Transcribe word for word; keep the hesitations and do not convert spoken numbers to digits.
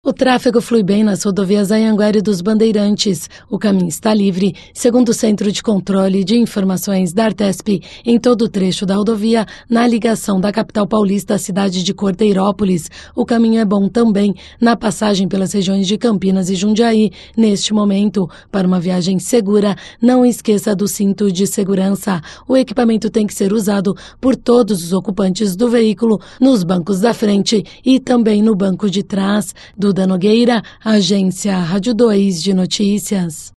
O tráfego flui bem nas rodovias Anhanguera e dos Bandeirantes. O caminho está livre, segundo o Centro de Controle de Informações da Artesp, em todo o trecho da rodovia, na ligação da capital paulista à cidade de Cordeirópolis. O caminho é bom também na passagem pelas regiões de Campinas e Jundiaí. Neste momento, para uma viagem segura, não esqueça do cinto de segurança. O equipamento tem que ser usado por todos os ocupantes do veículo, nos bancos da frente e também no banco de trás. Duda Nogueira, Agência Rádio dois de Notícias.